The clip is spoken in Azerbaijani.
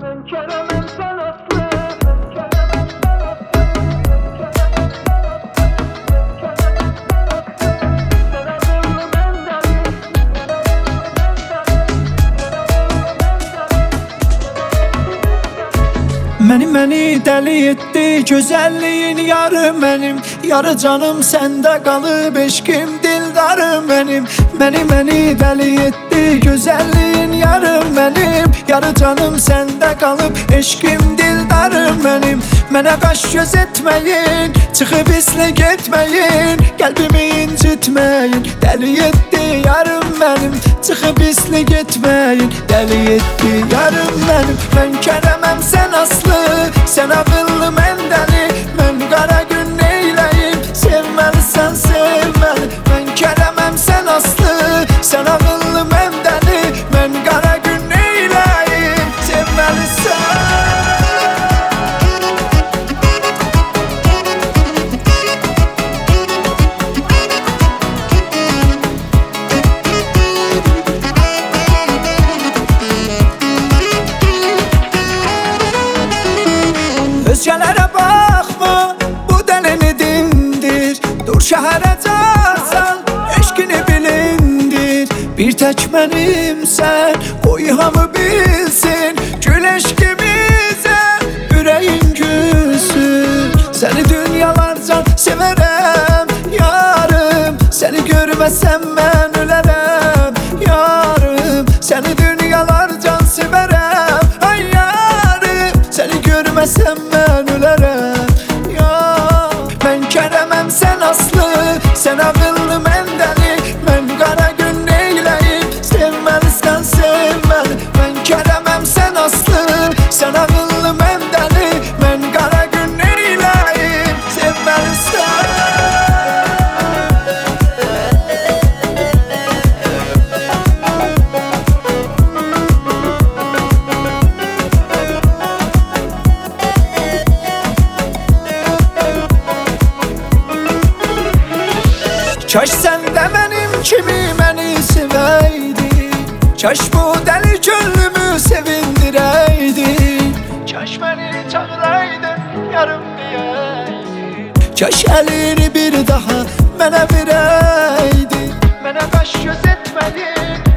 Ben Kerem'im sen Aslı. Məni dəli etdi gözəlliyin yarım benim. Yarı canım səndə qalıb eşqim dildarım benim. Məni dəli etdi gözəlliyin yarım benim. Yarı canım səndə qalıb eşqim dildarım benim. Mənə qaş göz etməyin, çıxıb islik etməyin, qəlbimi incitməyin. Dəli etdi yarım benim, çıxıb islik etməyin. Dəli etdi yarım benim. Mən Kerem'im sen Aslı, sen akıllı mən dəli. Mən qara gün neyləyim, sevməlisən sevməli. Mən Kerem'im sen Aslı, sen akıllı mən dəli. Mən qara gün neyləyim, sevməlisən. Özgələrə baxma, bu dəlini dindir. Dur şəhərə çağırsan, eşqini bilindir. Bir tək mənimsən, qoy hamı bilsin. Gül eşqimizə, ürəyin gülsün. Səni dünyalarca severəm, yarım. Səni görməsəm mən ölərəm, yarım. Səni dünyalarca severəm, ay yarım. Səni görməsəm mən ölərəm, ya. Mən Kerem'im sen Aslı, sen akıllı mən dəli. Mən qara gün neyləyim, sevməlisən sevməli. Mən Kerem'im sen Aslı, sen akıllı mən dəli. Mən qara gün neyləyim, sevməlisən. Kaş sən də mənim kimi məni sevəydin. Kaş bu dəli könlümü sevindirəydin. Kaş məni çağıraydın, yarım deyəydin. Kaş əlini bir daha mənə verəydin. Mənə qaş göz etmədin,